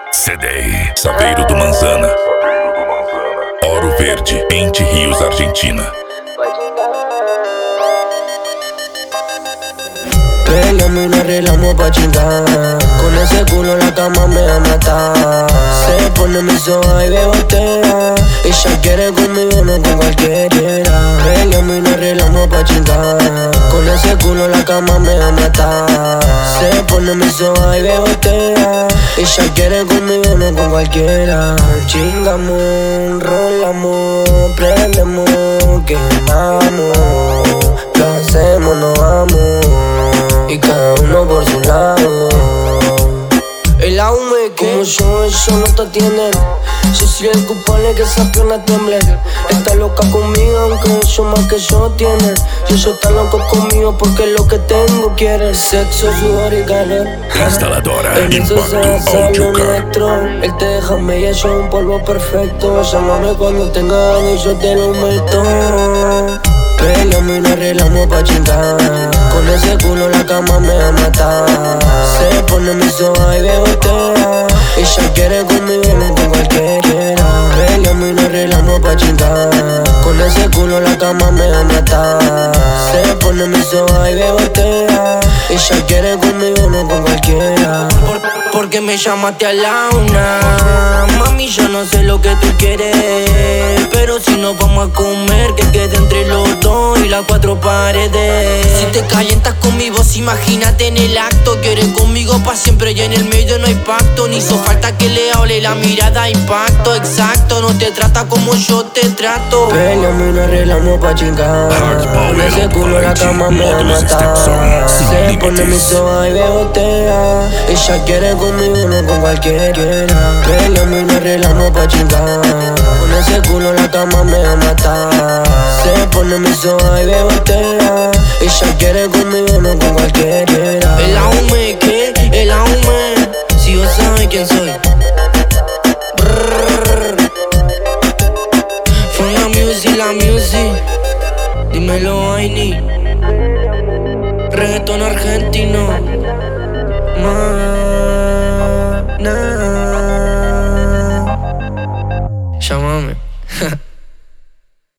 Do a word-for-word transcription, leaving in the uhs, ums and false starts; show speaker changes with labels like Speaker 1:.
Speaker 1: C D Saveiro do Manzana, Oro Verde, Entre Rios, Argentina.
Speaker 2: Peleamos y nos arreglamos pa' chingar. Con ese culo la cama me va a matar. Se pone mis ojos y bebotea. Ella quiere conmigo, no con cualquiera. Peleamos y nos arreglamos pa' chingar. Con ese culo la cama me va a matar. Se pone mis ojos y bebotea. Ella quiere conmigo, no con cualquiera. Chingamos, rolamos, prendemos, quemamos. Lo hacemos, nos vamos. Y cada uno por su lado. El aume como yo, eso no te atienden. Yo soy el culpable que esas piernas tiemblen. Está loca conmigo aunque eso más que yo tienen. Y ellos están locos conmigo porque lo que tengo quieren. Sexo, sudor y calor.
Speaker 1: Instaladora
Speaker 2: Impacto
Speaker 1: Autocar.
Speaker 2: Él te deja media, yo un polvo perfecto. Llámame cuando tenga algo y yo te lo meto. Peleamos y nos arreglamos pa' chingar. Con ese culo la cama me va a matar. Se pone mis ojos y bebotea. Ella quiere conmigo, no con cualquiera. Peleamos y nos arreglamos pa' chingar. Con ese culo la cama me va a matar. Se pone mis ojos y bebotea. Ella quiere conmigo, no con cualquiera. Por, porque me llamaste a la una. Mami, yo no sé lo que tú quieres, pero si nos vamos a comer, que quede entre los dos y las cuatro paredes. Si te calientas con mi voz, imagínate en el acto. Quieres conmigo pa' siempre y en el medio no hay pacto. Ni hizo falta que le hable la mirada, impacto exacto. No te trata como yo te trato. Peleamos y nos arreglamos pa' chingar. Con ese culo la cama me va a matar. Se pone mis ojos y bebotea. Ella quiere conmigo, no con cualquiera. Peleamos y nos arreglamos pa' chingar. Con ese culo la cama me va a matar. Se pone mis ojos y bebotea. Ella quiere conmigo, no con cualquiera. El aume, ¿qué? El aume. Si vos sabes quién soy. Brrr. From la music, la music. Dímelo, Aini. Reggaeton argentino. Man.